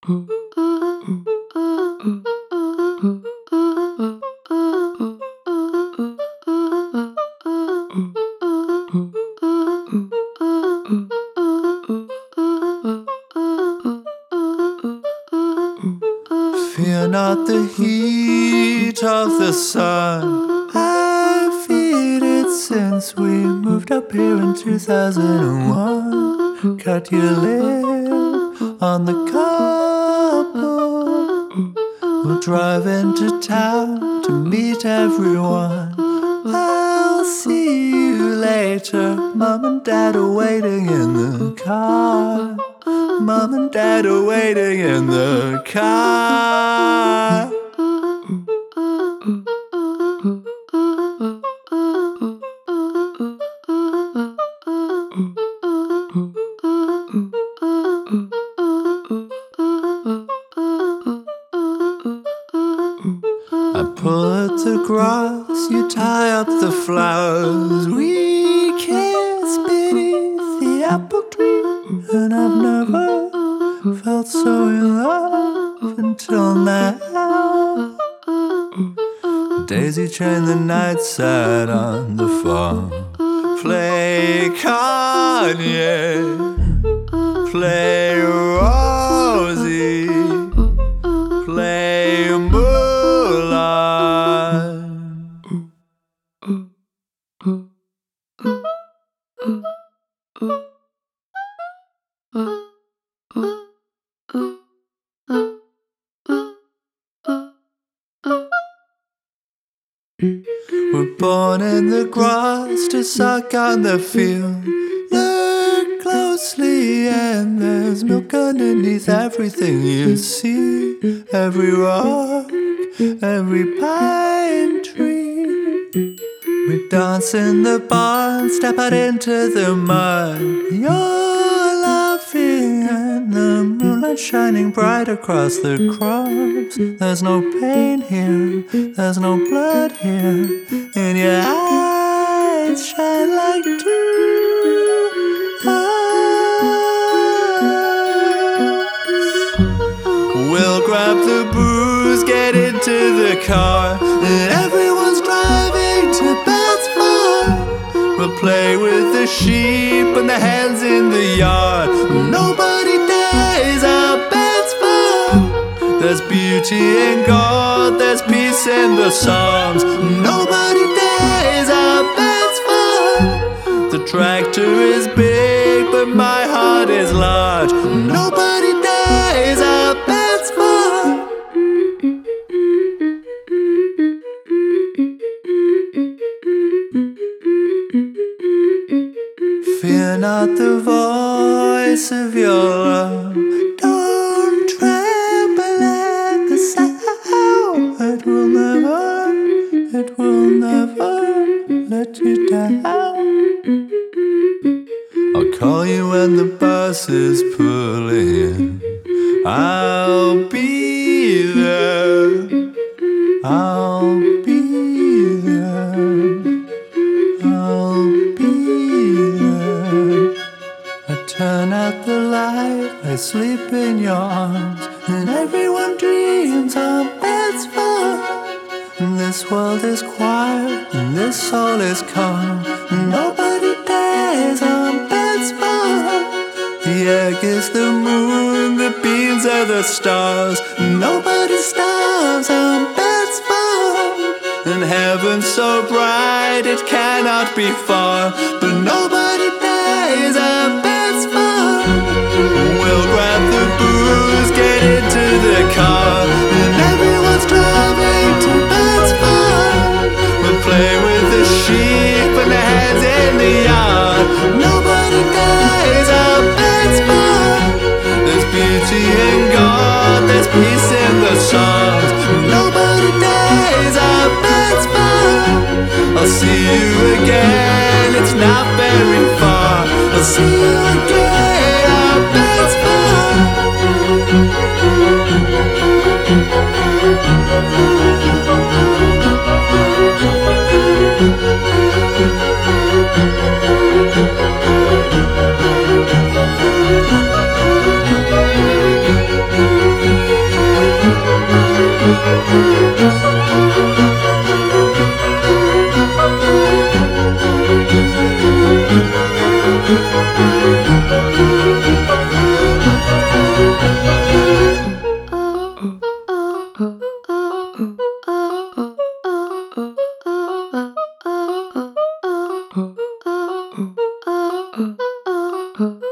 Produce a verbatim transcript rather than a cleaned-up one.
Fear not the heat of the sun. I've feared it since we moved up here in two thousand one. Cut your lip on the couple. We'll drive into town to meet everyone. I'll see you later. Mom and Dad are waiting in the car. Mom and Dad are waiting in the car. I pull at the grass, you tie up the flowers. We kiss beneath the apple tree, and I've never felt so in love until now. Daisy chain the night sat on the farm. Play Kanye, play Rosie, play Mulan. We're born in the grass to suck on the field. Look closely and there's milk underneath everything you see. Every rock, every pine tree. We dance in the barn, step out into the mud. You're laughing and the moonlight shining bright across the crops. There's no pain here, there's no blood here. And your eyes shine like two eyes. We'll grab the booze, get into the car, and everyone's driving to Beth's Farm. We'll play with the sheep and the hens in the yard. Nobody dies at Beth's Farm. There's beauty in God, there's peace in the Psalms. Nobody dies at Beth's Farm. The tractor is big, but my heart is large. Nobody dies at Beth's Farm. Fear not the voice of your love. Don't tremble at the sound. It will never, it will never let you down. I'll call you when the bus is pulling in. I'll be there. I'll be there. I'll be there. I turn out the light, I sleep in your arms, and everyone dreams of Beth's Farm. And this world is quiet, and this soul is calm. Nobody dies on Beth's Farm. The egg is the moon, the beans are the stars. Nobody starves on Beth's Farm. And heaven's so bright it cannot be far. But nobody dies on Beth's Farm. We'll grab the booze, get into the car, and everyone's driving to Beth's Farm. We'll play with the sheep and the hens in the yard. Nobody dies at Beth's Farm. There's beauty in God, there's peace in the Psalms. Nobody dies at Beth's Farm. I'll see you again, it's not very far. I'll see you again at Beth's Farm. ho.